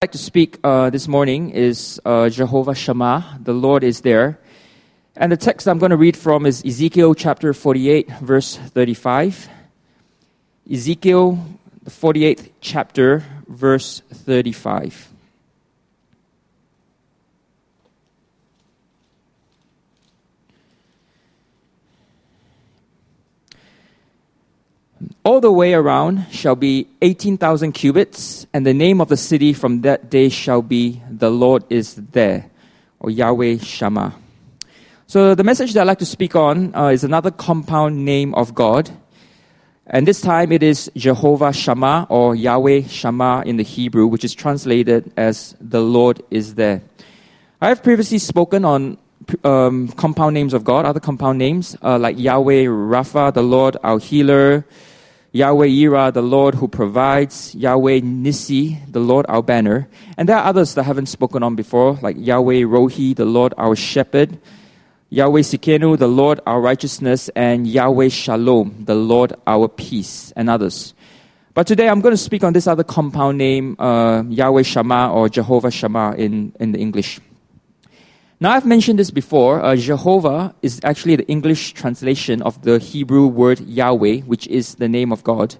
I'd like to speak this morning is Jehovah Shammah, the Lord is there. And the text I'm going to read from is Ezekiel chapter 48, verse 35. Ezekiel, the 48th chapter, verse 35. All the way around shall be 18,000 cubits, and the name of the city from that day shall be, the Lord is there, or Yahweh Shammah. So the message that I'd like to speak on is another compound name of God. And this time it is Jehovah Shammah, or Yahweh Shammah in the Hebrew, which is translated as the Lord is there. I have previously spoken on compound names of God, other compound names, like Yahweh Rapha, the Lord our healer, Yahweh Yireh, the Lord who provides, Yahweh Nissi, the Lord our banner. And there are others that I haven't spoken on before, like Yahweh Rohi, the Lord our shepherd, Yahweh Sikenu, the Lord our righteousness, and Yahweh Shalom, the Lord our peace, and others. But today I'm going to speak on this other compound name, Yahweh Shammah or Jehovah Shammah in the English. Now, I've mentioned this before. Jehovah is actually the English translation of the Hebrew word Yahweh, which is the name of God.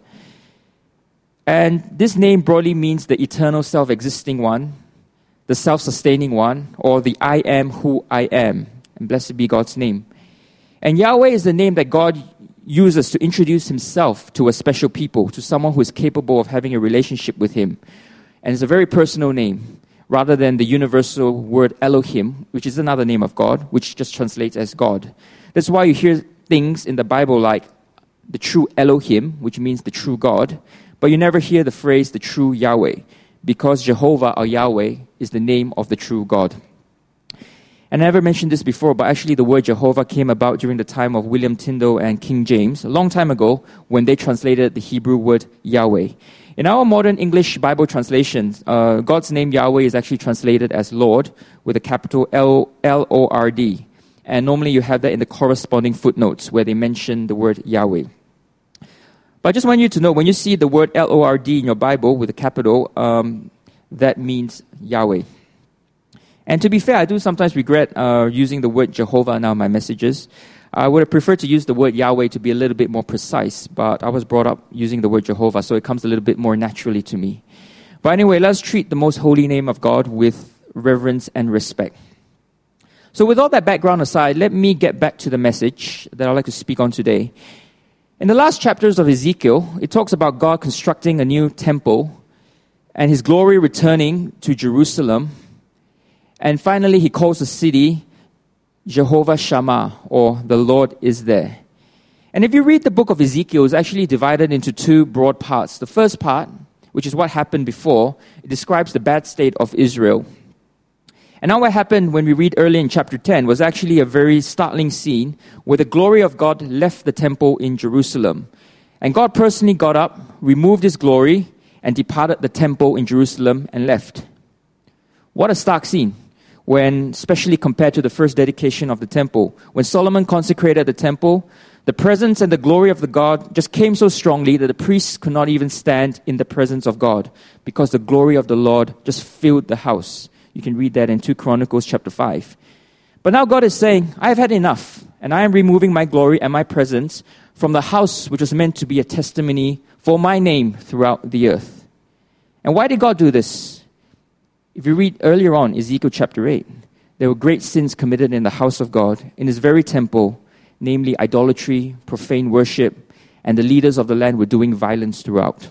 And this name broadly means the eternal self-existing one, the self-sustaining one, or the I am who I am. And blessed be God's name. And Yahweh is the name that God uses to introduce himself to a special people, to someone who is capable of having a relationship with him. And it's a very personal name, rather than the universal word Elohim, which is another name of God, which just translates as God. That's why you hear things in the Bible like the true Elohim, which means the true God, but you never hear the phrase the true Yahweh, because Jehovah or Yahweh is the name of the true God. And I never mentioned this before, but actually the word Jehovah came about during the time of William Tyndale and King James, a long time ago, when they translated the Hebrew word Yahweh. In our modern English Bible translations, God's name Yahweh is actually translated as Lord with a capital L-O-R-D. And normally you have that in the corresponding footnotes where they mention the word Yahweh. But I just want you to know, when you see the word L-O-R-D in your Bible with a capital, that means Yahweh. And to be fair, I do sometimes regret using the word Jehovah now in my messages. I would have preferred to use the word Yahweh to be a little bit more precise, but I was brought up using the word Jehovah, so it comes a little bit more naturally to me. But anyway, let's treat the most holy name of God with reverence and respect. So with all that background aside, let me get back to the message that I'd like to speak on today. In the last chapters of Ezekiel, it talks about God constructing a new temple and his glory returning to Jerusalem. And finally, he calls the city Jehovah Shammah, or the Lord is there. And if you read the book of Ezekiel, it's actually divided into two broad parts. The first part, which is what happened before, it describes the bad state of Israel. And now what happened when we read early in chapter 10 was actually a very startling scene where the glory of God left the temple in Jerusalem. And God personally got up, removed his glory, and departed the temple in Jerusalem and left. What a stark scene, when, especially compared to the first dedication of the temple. When Solomon consecrated the temple, the presence and the glory of the God just came so strongly that the priests could not even stand in the presence of God, because the glory of the Lord just filled the house. You can read that in 2 Chronicles chapter 5. But now God is saying, I have had enough, and I am removing my glory and my presence from the house which was meant to be a testimony for my name throughout the earth. And why did God do this? If you read earlier on, Ezekiel chapter 8, there were great sins committed in the house of God, in his very temple, namely idolatry, profane worship, and the leaders of the land were doing violence throughout.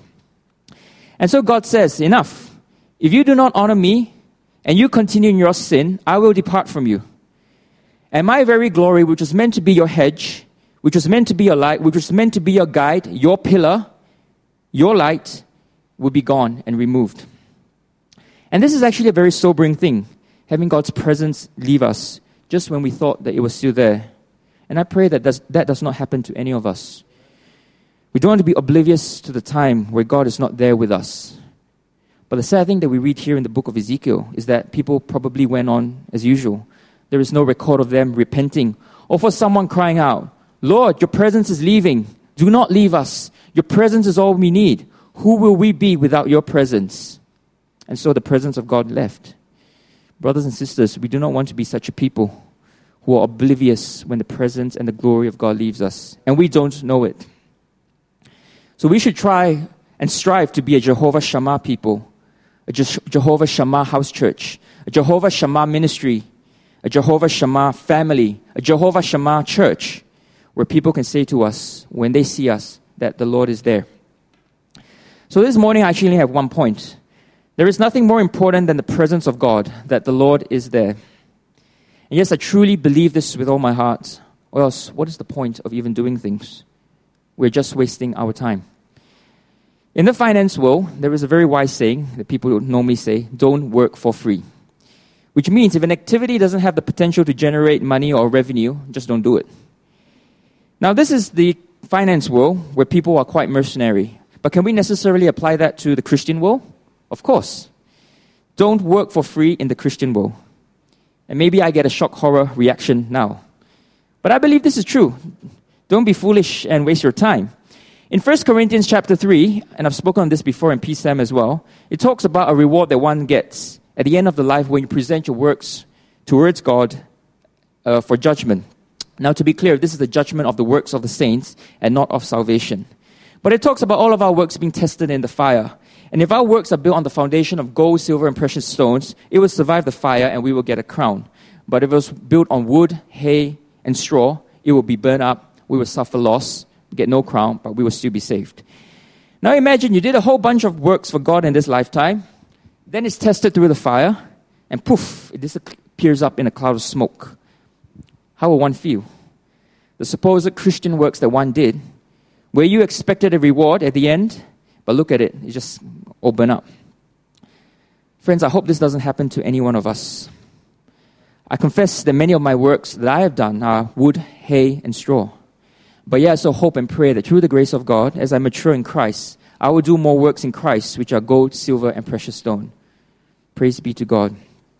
And so God says, enough. If you do not honor me, and you continue in your sin, I will depart from you. And my very glory, which was meant to be your hedge, which was meant to be your light, which was meant to be your guide, your pillar, your light, will be gone and removed. And this is actually a very sobering thing, having God's presence leave us just when we thought that it was still there. And I pray that that does not happen to any of us. We don't want to be oblivious to the time where God is not there with us. But the sad thing that we read here in the book of Ezekiel is that people probably went on as usual. There is no record of them repenting, or for someone crying out, Lord, your presence is leaving. Do not leave us. Your presence is all we need. Who will we be without your presence? and so the presence of God left. Brothers and sisters, we do not want to be such a people who are oblivious when the presence and the glory of God leaves us, and we don't know it. So we should try and strive to be a Jehovah Shammah people, a Jehovah Shammah house church, a Jehovah Shammah ministry, a Jehovah Shammah family, a Jehovah Shammah church, where people can say to us, when they see us, that the Lord is there. So this morning I actually have one point. There is nothing more important than the presence of God, that the Lord is there. And yes, I truly believe this with all my heart. Or else, what is the point of even doing things? We're just wasting our time. In the finance world, there is a very wise saying that people normally say, don't work for free. Which means if an activity doesn't have the potential to generate money or revenue, just don't do it. Now, this is the finance world where people are quite mercenary. But can we necessarily apply that to the Christian world? Of course. Don't work for free in the Christian world. And maybe I get a shock horror reaction now. But I believe this is true. Don't be foolish and waste your time. In 1 Corinthians chapter 3, and I've spoken on this before in PSAM as well, it talks about a reward that one gets at the end of the life when you present your works towards God for judgment. Now, to be clear, this is the judgment of the works of the saints and not of salvation. But it talks about all of our works being tested in the fire. And if our works are built on the foundation of gold, silver, and precious stones, it will survive the fire and we will get a crown. But if it was built on wood, hay, and straw, it will be burned up, we will suffer loss, get no crown, but we will still be saved. Now imagine you did a whole bunch of works for God in this lifetime, then it's tested through the fire, and poof, it disappears up in a cloud of smoke. How will one feel? The supposed Christian works that one did, where you expected a reward at the end, but look at it, it just all burn up. Friends, I hope this doesn't happen to any one of us. I confess that many of my works that I have done are wood, hay, and straw. But I also hope and pray that through the grace of God, as I mature in Christ, I will do more works in Christ, which are gold, silver, and precious stone. Praise be to God.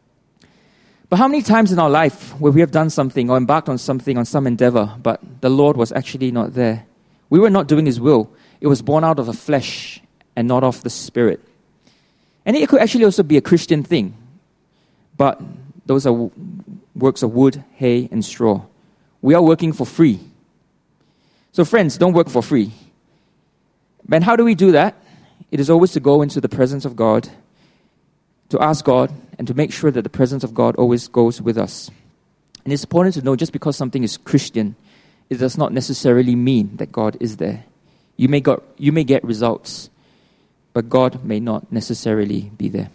But how many times in our life where we have done something or embarked on something, on some endeavor, but the Lord was actually not there? We were not doing His will. It was born out of the flesh and not of the Spirit. And it could actually also be a Christian thing. But those are works of wood, hay, and straw. We are working for free. So friends, don't work for free. And how do we do that? It is always to go into the presence of God, to ask God, and to make sure that the presence of God always goes with us. And it's important to know just because something is Christian, it does not necessarily mean that God is there. You may get results, but God may not necessarily be there.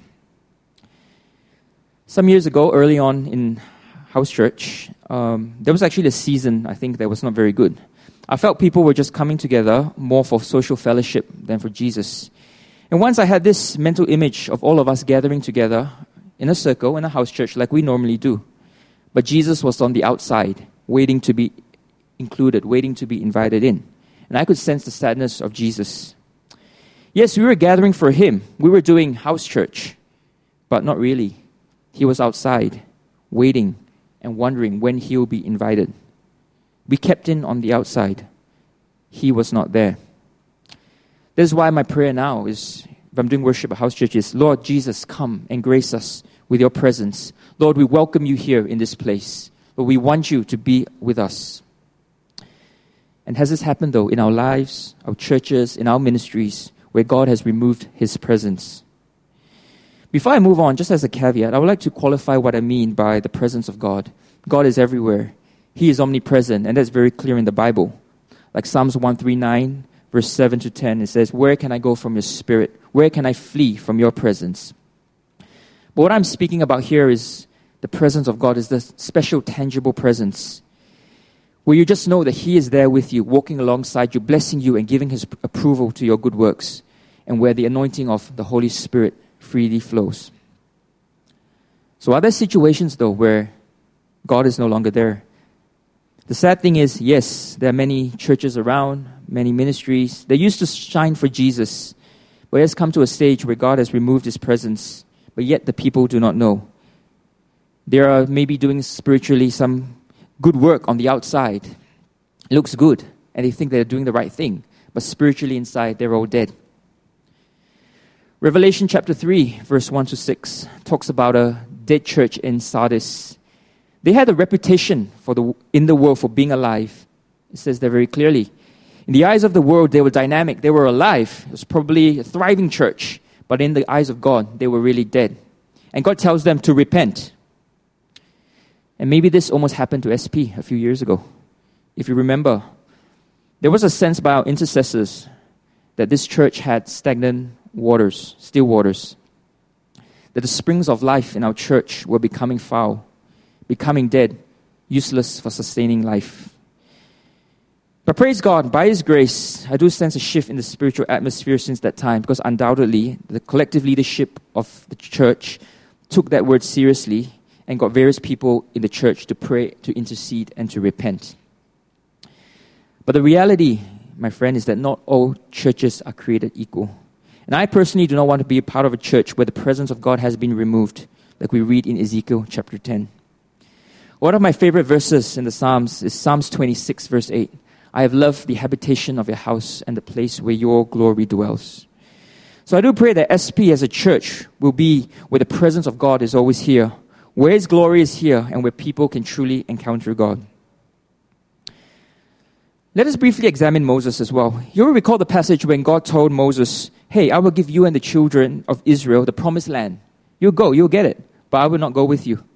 Some years ago, early on in house church, there was actually a season, I think, that was not very good. I felt people were just coming together more for social fellowship than for Jesus. And once I had this mental image of all of us gathering together in a circle in a house church like we normally do. But Jesus was on the outside, waiting to be included, waiting to be invited in. And I could sense the sadness of Jesus. Yes, we were gathering for Him. We were doing house church, but not really. He was outside, waiting and wondering when He will be invited. We kept in on the outside. He was not there. This is why my prayer now is, if I'm doing worship at house church, is, Lord Jesus, come and grace us with your presence. Lord, we welcome you here in this place. Lord, we want you to be with us. And has this happened, though, in our lives, our churches, in our ministries, where God has removed His presence? Before I move on, just as a caveat, I would like to qualify what I mean by the presence of God. God is everywhere. He is omnipresent, and that's very clear in the Bible. Like Psalms 139, verse 7 to 10, it says, "Where can I go from your spirit? Where can I flee from your presence?" But what I'm speaking about here is the presence of God, is the special, tangible presence, where you just know that He is there with you, walking alongside you, blessing you, and giving His approval to your good works, and where the anointing of the Holy Spirit freely flows. So are there situations, though, where God is no longer there? The sad thing is, yes, there are many churches around, many ministries. They used to shine for Jesus, but it has come to a stage where God has removed His presence, but yet the people do not know. They are maybe doing spiritually some good work on the outside. It looks good, and they think they're doing the right thing, but spiritually inside, they're all dead. Revelation chapter 3, verse 1 to 6, talks about a dead church in Sardis. They had a reputation in the world for being alive. It says there very clearly. In the eyes of the world, they were dynamic. They were alive. It was probably a thriving church. But in the eyes of God, they were really dead. And God tells them to repent. And maybe this almost happened to SP a few years ago. If you remember, there was a sense by our intercessors that this church had stagnant waters, still waters. That the springs of life in our church were becoming foul, becoming dead, useless for sustaining life. But praise God, by His grace, I do sense a shift in the spiritual atmosphere since that time, because undoubtedly the collective leadership of the church took that word seriously and got various people in the church to pray, to intercede, and to repent. But the reality, my friend, is that not all churches are created equal. And I personally do not want to be a part of a church where the presence of God has been removed, like we read in Ezekiel chapter 10. One of my favorite verses in the Psalms is Psalms 26, verse 8. I have loved the habitation of your house and the place where your glory dwells. So I do pray that SP as a church will be where the presence of God is always here, where His glory is here, and where people can truly encounter God. Let us briefly examine Moses as well. You will recall the passage when God told Moses, hey, I will give you and the children of Israel the promised land. You'll go, you'll get it, but I will not go with you.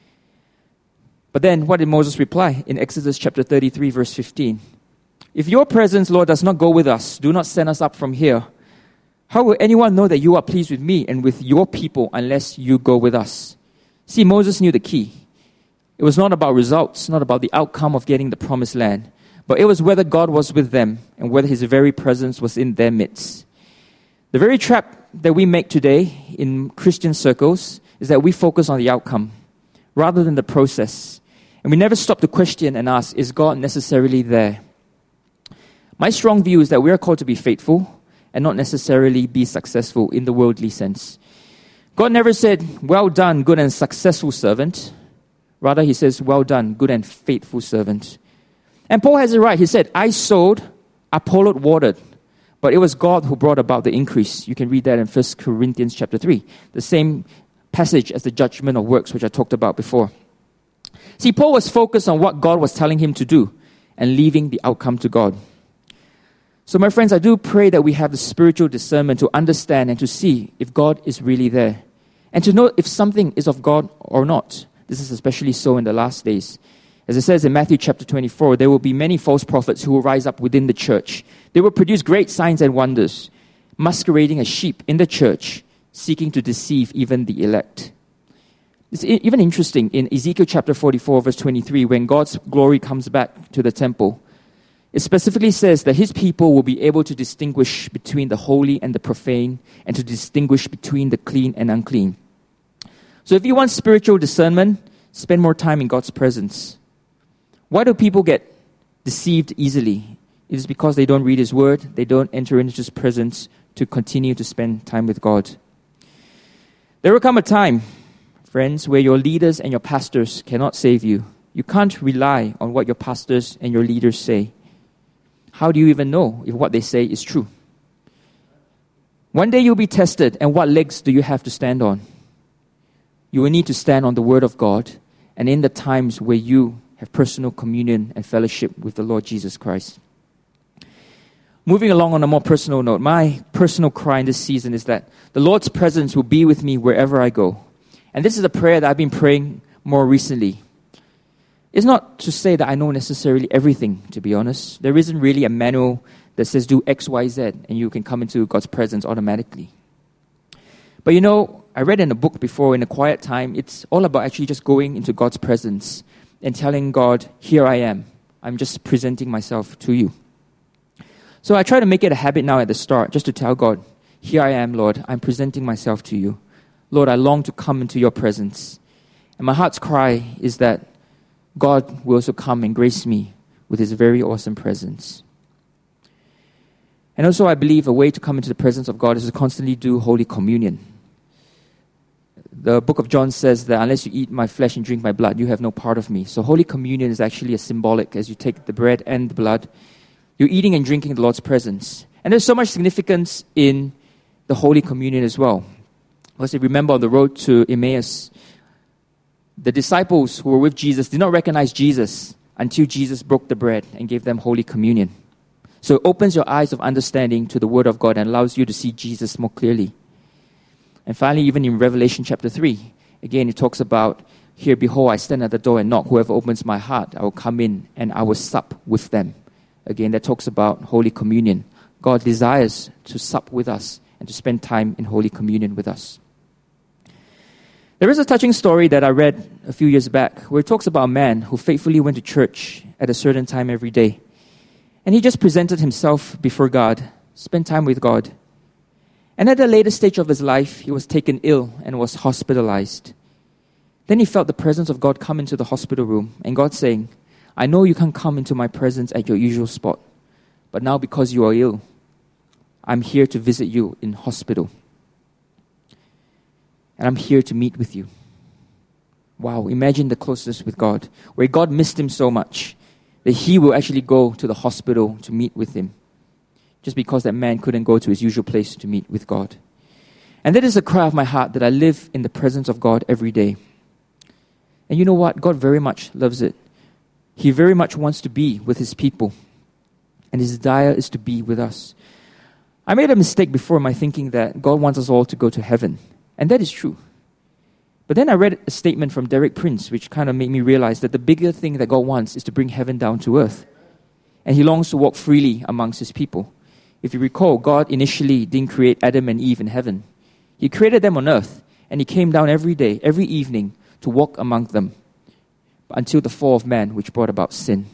But then what did Moses reply in Exodus chapter 33, verse 15? If your presence, Lord, does not go with us, do not send us up from here. How will anyone know that you are pleased with me and with your people unless you go with us? See, Moses knew the key. It was not about results, not about the outcome of getting the promised land, but it was whether God was with them and whether His very presence was in their midst. The very trap that we make today in Christian circles is that we focus on the outcome rather than the process. And we never stop to question and ask, is God necessarily there? My strong view is that we are called to be faithful and not necessarily be successful in the worldly sense. God never said, well done, good and successful servant. Rather, He says, well done, good and faithful servant. And Paul has it right. He said, I sowed, Apollo watered, but it was God who brought about the increase. You can read that in 1 Corinthians chapter 3, the same passage as the judgment of works, which I talked about before. See, Paul was focused on what God was telling him to do and leaving the outcome to God. So my friends, I do pray that we have the spiritual discernment to understand and to see if God is really there, and to know if something is of God or not. This is especially so in the last days. As it says in Matthew chapter 24, there will be many false prophets who will rise up within the church. They will produce great signs and wonders, masquerading as sheep in the church, seeking to deceive even the elect. It's even interesting in Ezekiel chapter 44, verse 23, when God's glory comes back to the temple. It specifically says that His people will be able to distinguish between the holy and the profane, and to distinguish between the clean and unclean. So if you want spiritual discernment, spend more time in God's presence. Why do people get deceived easily? It is because they don't read His word, they don't enter into His presence to continue to spend time with God. There will come a time, friends, where your leaders and your pastors cannot save you. You can't rely on what your pastors and your leaders say. How do you even know if what they say is true? One day you'll be tested, and what legs do you have to stand on? You will need to stand on the Word of God, and in the times where you have personal communion and fellowship with the Lord Jesus Christ. Moving along on a more personal note, my personal cry in this season is that the Lord's presence will be with me wherever I go. And this is a prayer that I've been praying more recently. It's not to say that I know necessarily everything, to be honest. There isn't really a manual that says do X, Y, Z, and you can come into God's presence automatically. But you know, I read in a book before, in a quiet time, it's all about actually just going into God's presence and telling God, here I am. I'm just presenting myself to you. So I try to make it a habit now at the start, just to tell God, here I am, Lord. I'm presenting myself to you. Lord, I long to come into your presence. And my heart's cry is that God will also come and grace me with His very awesome presence. And also I believe a way to come into the presence of God is to constantly do Holy Communion. The book of John says that unless you eat my flesh and drink my blood, you have no part of me. So Holy Communion is actually a symbolic, as you take the bread and the blood, you're eating and drinking the Lord's presence. And there's so much significance in the Holy Communion as well. Because if you remember on the road to Emmaus, the disciples who were with Jesus did not recognize Jesus until Jesus broke the bread and gave them Holy Communion. So it opens your eyes of understanding to the Word of God and allows you to see Jesus more clearly. And finally, even in Revelation chapter 3, again, it talks about, here, behold, I stand at the door and knock. Whoever opens my heart, I will come in and I will sup with them. Again, that talks about Holy Communion. God desires to sup with us and to spend time in Holy Communion with us. There is a touching story that I read a few years back where it talks about a man who faithfully went to church at a certain time every day. And he just presented himself before God, spent time with God. And at the later stage of his life, he was taken ill and was hospitalized. Then he felt the presence of God come into the hospital room, and God saying, I know you can't come into my presence at your usual spot, but now because you are ill, I'm here to visit you in hospital. And I'm here to meet with you. Wow, imagine the closeness with God, where God missed him so much that he will actually go to the hospital to meet with him, just because that man couldn't go to his usual place to meet with God. And that is a cry of my heart, that I live in the presence of God every day. And you know what? God very much loves it. He very much wants to be with his people. And his desire is to be with us. I made a mistake before in my thinking that God wants us all to go to heaven. And that is true. But then I read a statement from Derek Prince, which kind of made me realize that the bigger thing that God wants is to bring heaven down to earth. And he longs to walk freely amongst his people. If you recall, God initially didn't create Adam and Eve in heaven. He created them on earth. And he came down every day, every evening, to walk among them until the fall of man, which brought about sin.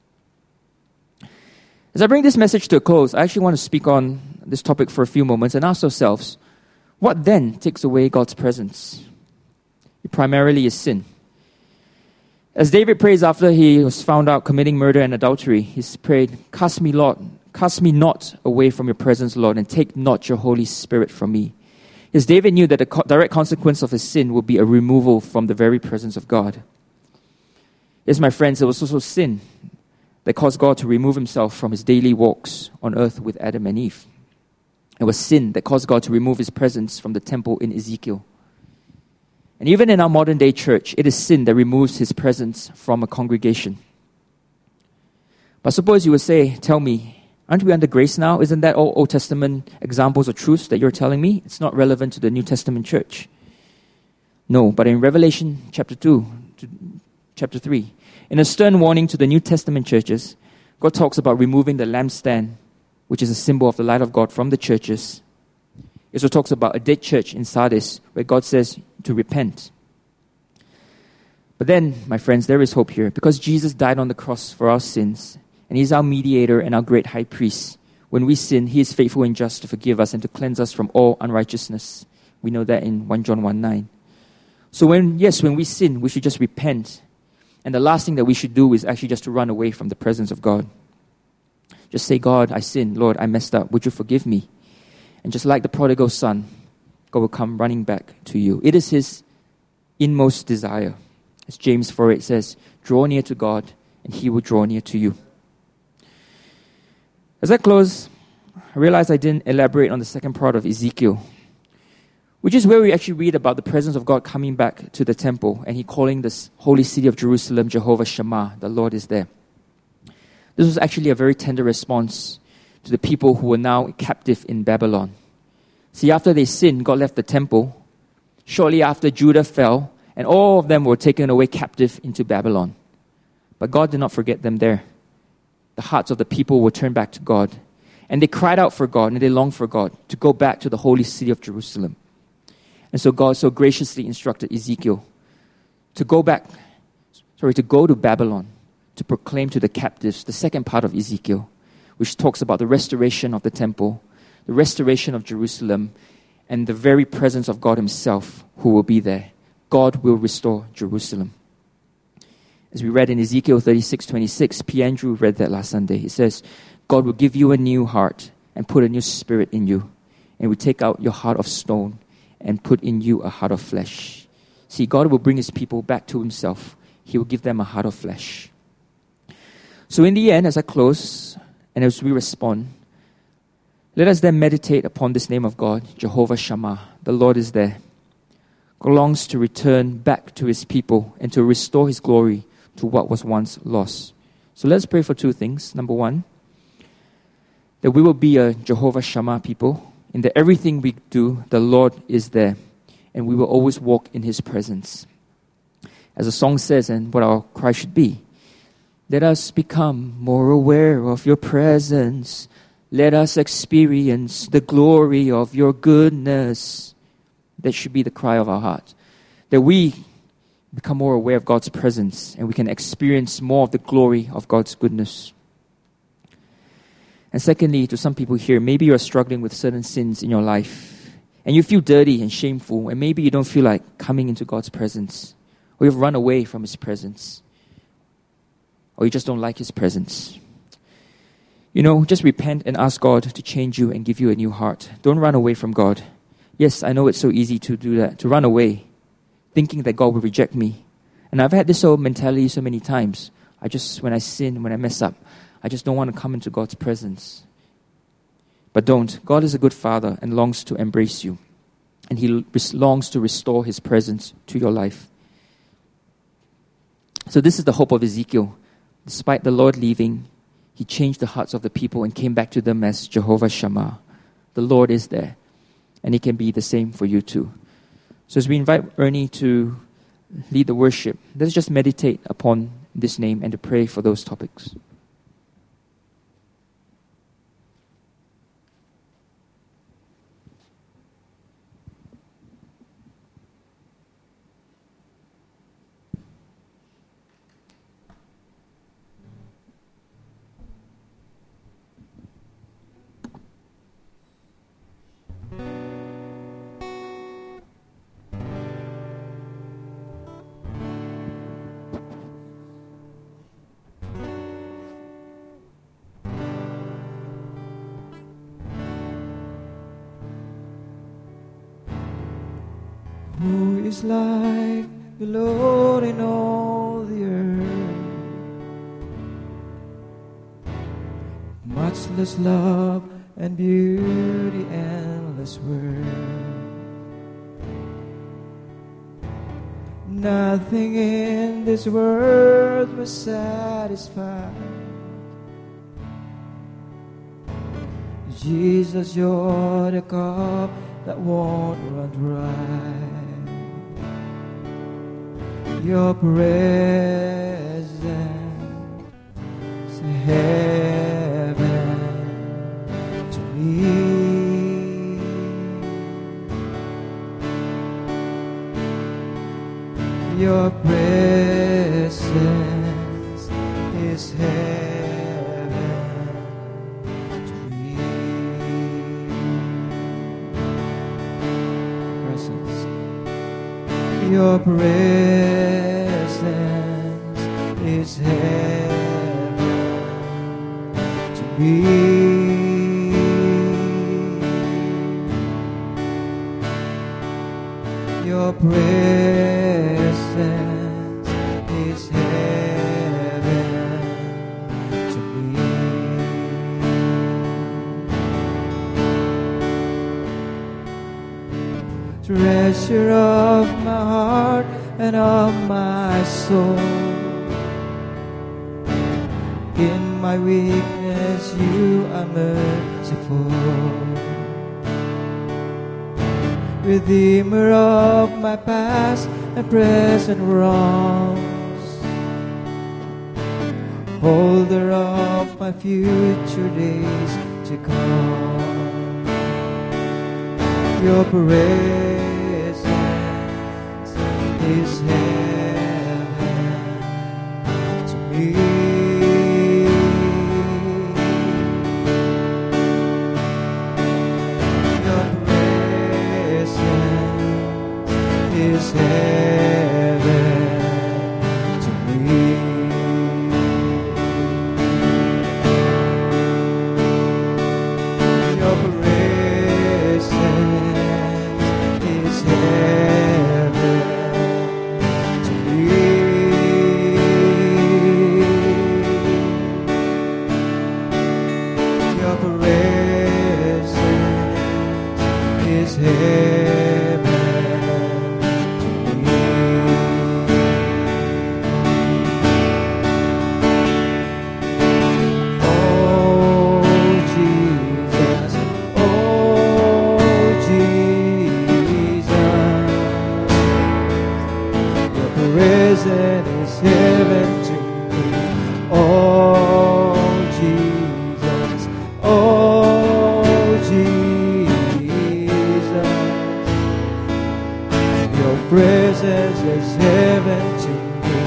As I bring this message to a close, I actually want to speak on this topic for a few moments and ask ourselves, what then takes away God's presence? It primarily is sin. As David prays after he was found out committing murder and adultery, he prayed, cast me not away from your presence, Lord, and take not your Holy Spirit from me. As David knew that the direct consequence of his sin would be a removal from the very presence of God. Yes, my friends, it was also sin that caused God to remove himself from his daily walks on earth with Adam and Eve. It was sin that caused God to remove his presence from the temple in Ezekiel. And even in our modern day church, it is sin that removes his presence from a congregation. But suppose you would say, tell me, aren't we under grace now? Isn't that all Old Testament examples or truths that you're telling me? It's not relevant to the New Testament church. No, but in Revelation chapter 2 to chapter 3, in a stern warning to the New Testament churches, God talks about removing the lampstand, which is a symbol of the light of God, from the churches. It also talks about a dead church in Sardis, where God says to repent. But then, my friends, there is hope here. Because Jesus died on the cross for our sins, and he's our mediator and our great high priest. When we sin, he is faithful and just to forgive us and to cleanse us from all unrighteousness. We know that in 1 John 1:9. So when we sin, we should just repent. And the last thing that we should do is actually just to run away from the presence of God. Just say, God, I sinned. Lord, I messed up. Would you forgive me? And just like the prodigal son, God will come running back to you. It is his inmost desire. As James 4:8 says, draw near to God and he will draw near to you. As I close, I realize I didn't elaborate on the second part of Ezekiel, which is where we actually read about the presence of God coming back to the temple and he calling this holy city of Jerusalem, Jehovah Shammah, the Lord is there. This was actually a very tender response to the people who were now captive in Babylon. See, after they sinned, God left the temple. Shortly after, Judah fell, and all of them were taken away captive into Babylon. But God did not forget them there. The hearts of the people were turned back to God. And they cried out for God, and they longed for God to go back to the holy city of Jerusalem. And so God so graciously instructed Ezekiel to go to Babylon, to proclaim to the captives the second part of Ezekiel, which talks about the restoration of the temple, the restoration of Jerusalem, and the very presence of God himself who will be there. God will restore Jerusalem. As we read in Ezekiel 36:26, P. Andrew read that last Sunday. He says, God will give you a new heart and put a new spirit in you, and will take out your heart of stone and put in you a heart of flesh. See, God will bring his people back to himself. He will give them a heart of flesh. So in the end, as I close and as we respond, Let us then meditate upon this name of God, Jehovah Shammah. The Lord is there. God longs to return back to his people and to restore his glory to what was once lost. So let's pray for two things. Number one, that we will be a Jehovah Shammah people, and that everything we do, the Lord is there, and we will always walk in his presence. As the song says, and what our cry should be, let us become more aware of your presence. Let us experience the glory of your goodness. That should be the cry of our heart. That we become more aware of God's presence and we can experience more of the glory of God's goodness. And secondly, to some people here, maybe you're struggling with certain sins in your life and you feel dirty and shameful, and maybe you don't feel like coming into God's presence, or you've run away from his presence, or you just don't like his presence. Just repent and ask God to change you and give you a new heart. Don't run away from God. Yes, I know it's so easy to do that, to run away, thinking that God will reject me. And I've had this whole mentality so many times. When I sin, when I mess up, I just don't want to come into God's presence. But don't. God is a good Father and longs to embrace you. And he longs to restore his presence to your life. So this is the hope of Ezekiel. Despite the Lord leaving, he changed the hearts of the people and came back to them as Jehovah Shammah. The Lord is there. And it can be the same for you too. So as we invite Ernie to lead the worship, let's just meditate upon this name and to pray for those topics. Who is like the Lord in all the earth? Much less love and beauty, endless worth. Nothing in this world will satisfy. Jesus, you're the cup that won't run dry. Your presence is heaven to me. Your presence is heaven to me. Your presence is heaven to me. Your presence is heaven to me. Treasure of my heart and of my soul. In my weakness you are merciful. Redeemer of my past and present wrongs. Holder of my future days to come. Your presence is heaven to me. Your presence is heaven to me. Your presence is heaven presence is heaven to me. Oh Jesus, oh Jesus, your presence is heaven to me.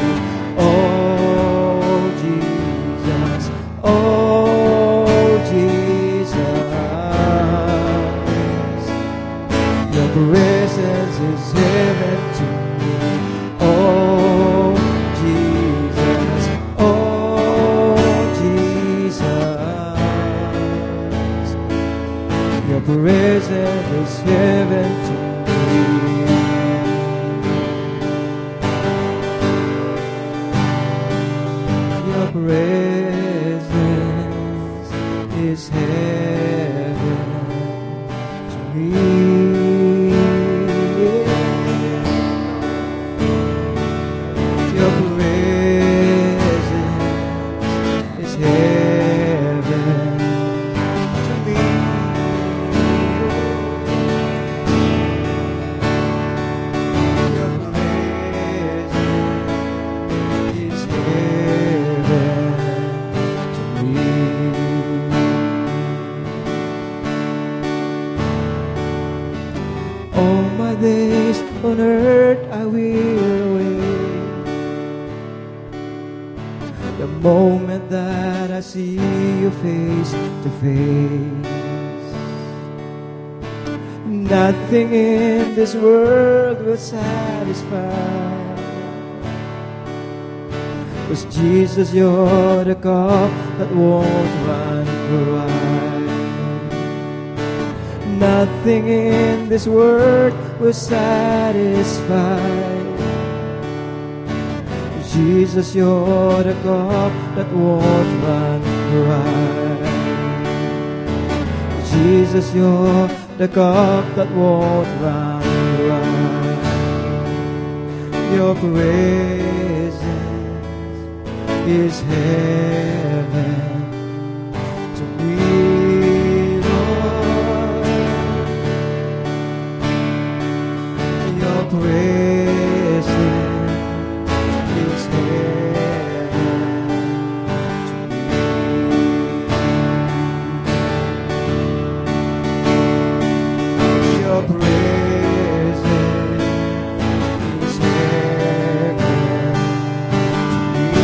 Oh Jesus, oh Jesus, your presence is heaven to me. Oh Jesus, oh Jesus, your presence is heaven to me. Your presence is heaven to me. Your presence is heaven to me. Your presence is heaven to me. All my days on earth I will wait. The moment that I see you face to face. Nothing in this world will satisfy. 'Cause Jesus, you're the cup that won't run dry. Nothing in this world will satisfy. Jesus, you're the cup that won't run dry. Jesus, you're the cup that won't run dry. Your presence is heaven to me, Lord. Your presence is heaven to me. Your presence is heaven to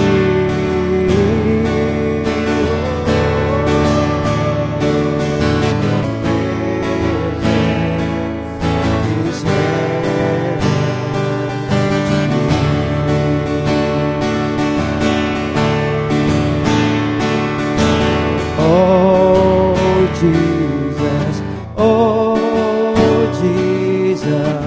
Jesus, oh Jesus,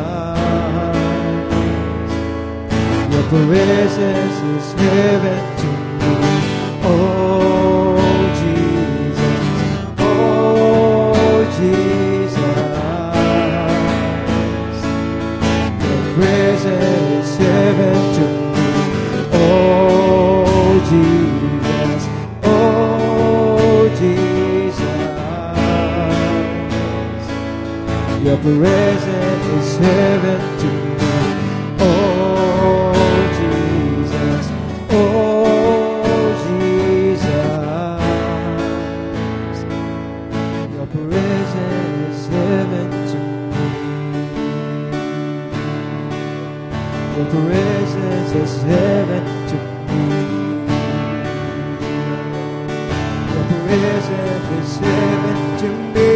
your presence is heaven to me. Oh Jesus, oh Jesus, your presence is heaven to me. Oh Jesus, oh Jesus, your presence is heaven to me. Oh Jesus, oh Jesus, your presence is heaven to me. Your presence is heaven to me. Your presence is heaven to me.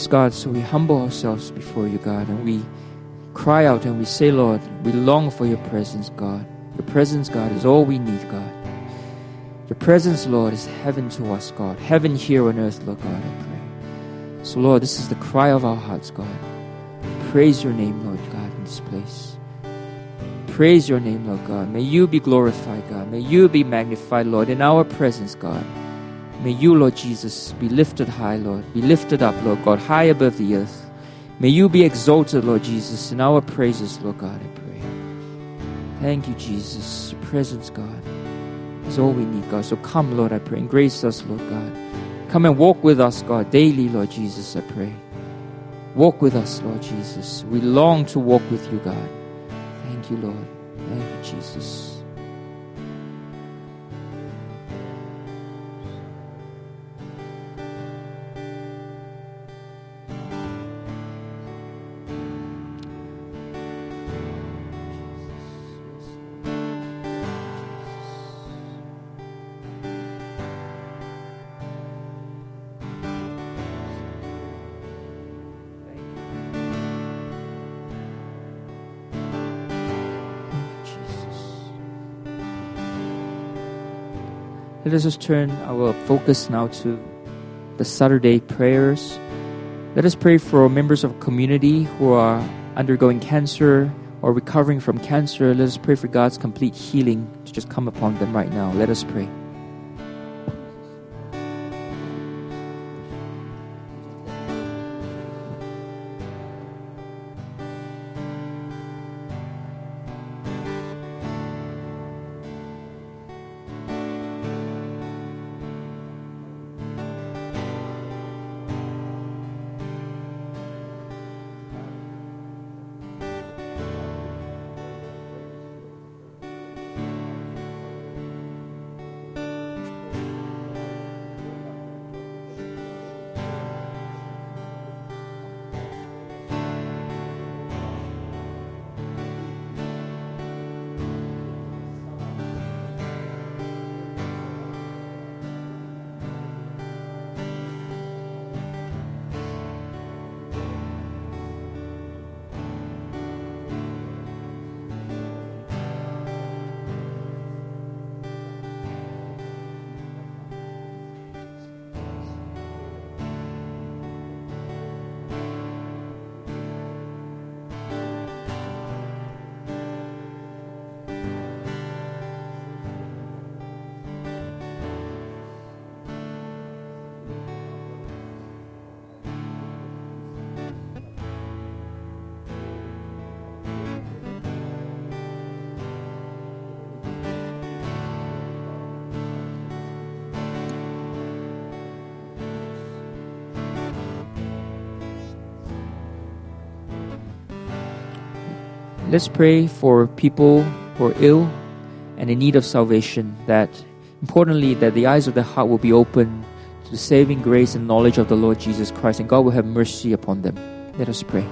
us, God, so we humble ourselves before you, God, and we cry out and we say, Lord, we long for your presence, God. Your presence, God, is all we need, God. Your presence, Lord, is heaven to us, God. Heaven here on earth, Lord God, I pray. So, Lord, this is the cry of our hearts, God. Praise your name, Lord God, in this place. Praise your name, Lord God. May you be glorified, God. May you be magnified, Lord, in our presence, God. May you, Lord Jesus, be lifted high, Lord. Be lifted up, Lord God, high above the earth. May you be exalted, Lord Jesus, in our praises, Lord God, I pray. Thank you, Jesus. Your presence, God, is all we need, God. So come, Lord, I pray, and grace us, Lord God. Come and walk with us, God, daily, Lord Jesus, I pray. Walk with us, Lord Jesus. We long to walk with you, God. Thank you, Lord. Thank you, Jesus. Let us just turn our focus now to the Saturday prayers. Let us pray for members of community who are undergoing cancer or recovering from cancer. Let us pray for God's complete healing to just come upon them right now. Let us pray. Let's pray for people who are ill and in need of salvation, that importantly, that the eyes of their heart will be open to the saving grace and knowledge of the Lord Jesus Christ, and God will have mercy upon them. Let us pray.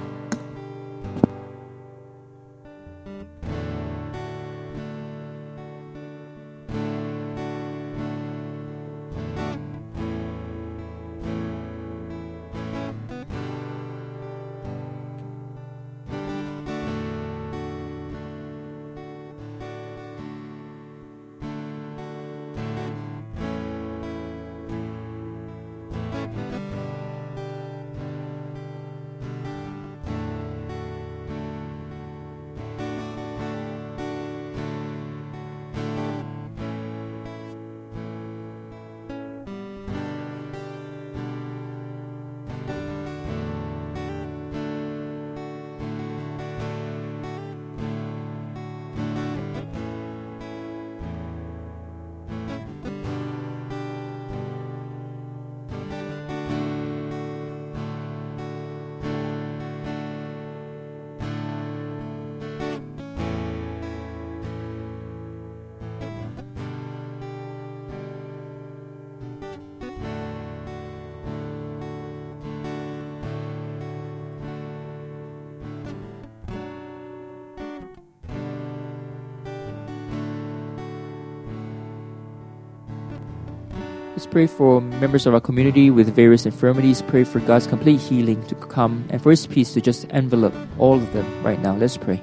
Let's pray for members of our community with various infirmities. Pray for God's complete healing to come and for His peace to just envelop all of them right now. Let's pray.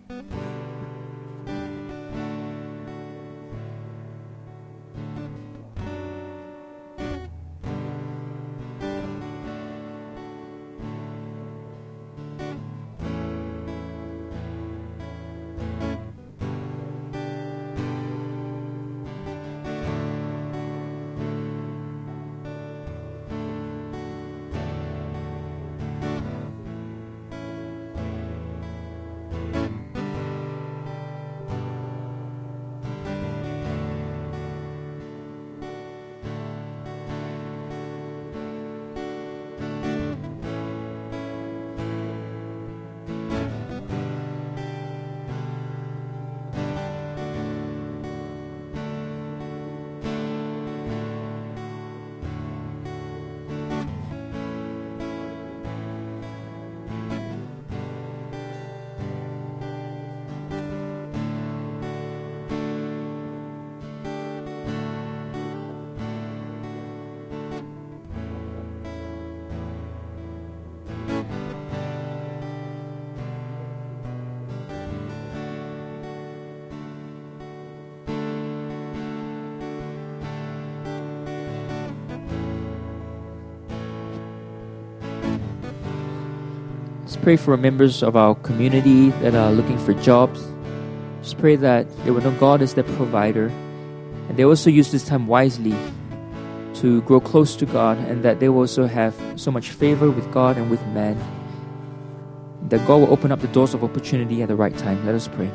Let's pray for members of our community that are looking for jobs. Just pray that they will know God is their provider, and they also use this time wisely to grow close to God, and that they will also have so much favor with God and with man, that God will open up the doors of opportunity at the right time. Let us pray.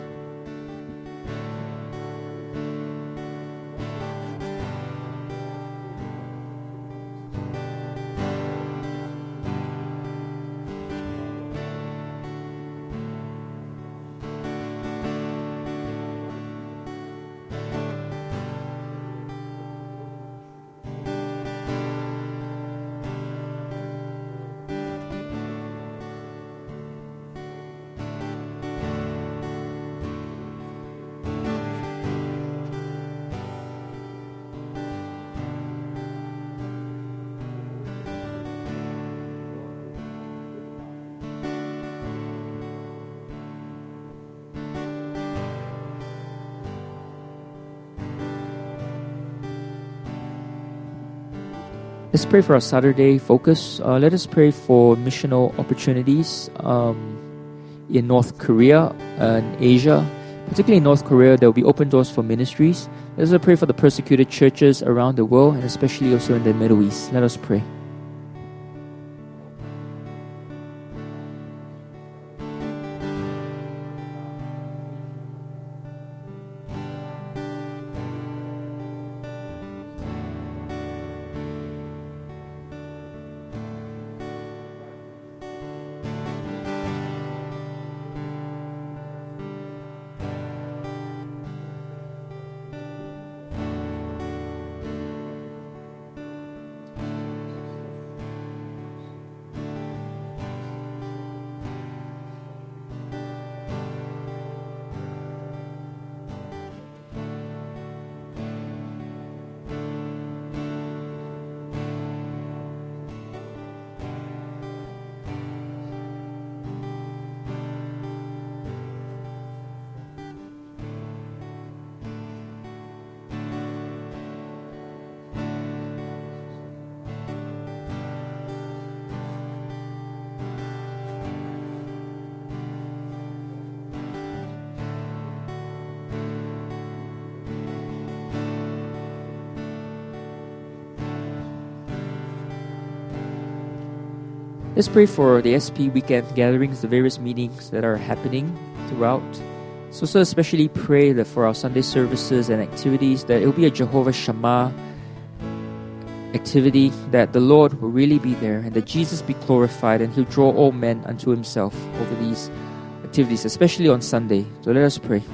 Let's pray for our Saturday focus. Let us pray for missional opportunities in North Korea and Asia. Particularly in North Korea, there will be open doors for ministries. Let us pray for the persecuted churches around the world, and especially also in the Middle East. Let us pray. Let's pray for the SP weekend gatherings, the various meetings that are happening throughout. So especially pray that for our Sunday services and activities, that it will be a Jehovah Shammah activity, that the Lord will really be there, and that Jesus be glorified, and He'll draw all men unto Himself over these activities, especially on Sunday. So let us pray.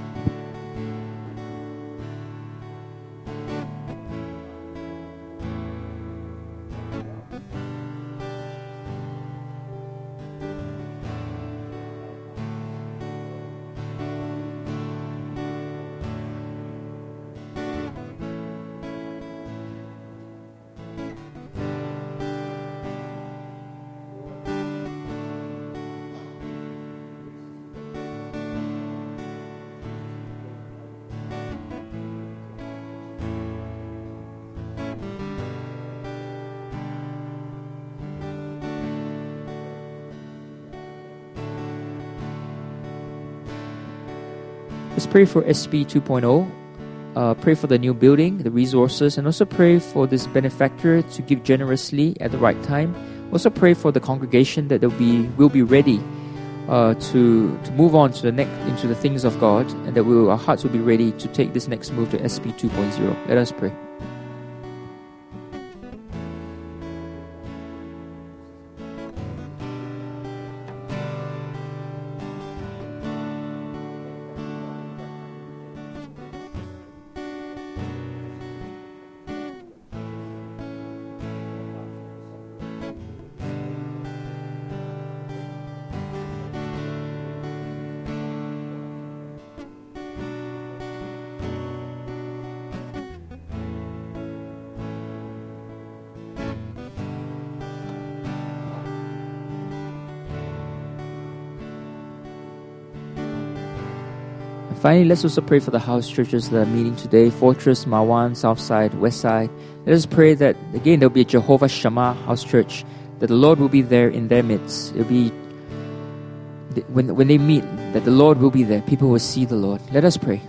Let's pray for SP 2.0. Pray for the new building, the resources, and also pray for this benefactor to give generously at the right time. Also pray for the congregation that will be ready to move on to into the things of God, and that our hearts will be ready to take this next move to SP 2.0. Let us pray. Finally, let's also pray for the house churches that are meeting today, Fortress, Marwan, Southside, Westside. Let us pray that, again, there will be a Jehovah Shammah house church, that the Lord will be there in their midst. It will be, when they meet, that the Lord will be there. People will see the Lord. Let us pray.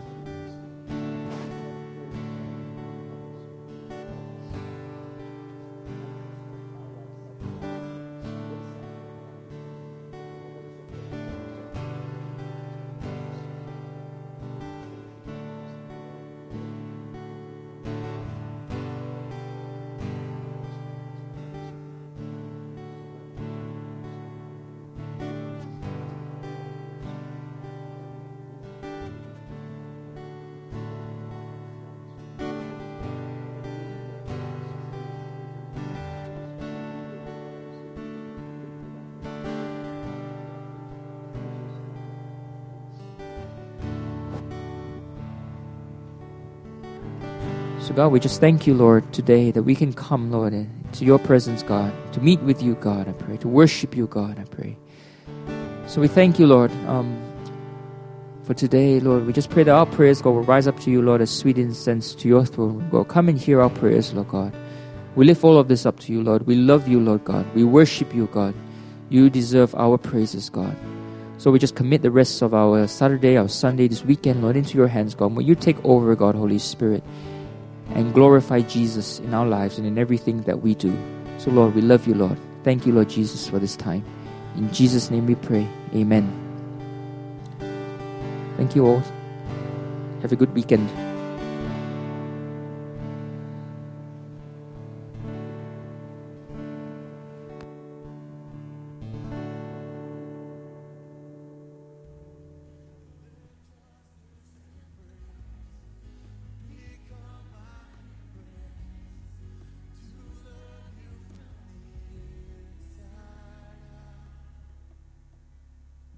So God, we just thank you, Lord, today that we can come, Lord, to your presence, God, to meet with you, God, I pray, to worship you, God, I pray. So we thank you, Lord, for today, Lord. We just pray that our prayers, God, will rise up to you, Lord, as sweet incense to your throne. God, come and hear our prayers, Lord God. We lift all of this up to you, Lord. We love you, Lord God. We worship you, God. You deserve our praises, God. So we just commit the rest of our Saturday, our Sunday, this weekend, Lord, into your hands, God. Will you take over, God, Holy Spirit, and glorify Jesus in our lives and in everything that we do. So, Lord, we love you, Lord. Thank you, Lord Jesus, for this time. In Jesus' name we pray. Amen. Thank you all. Have a good weekend.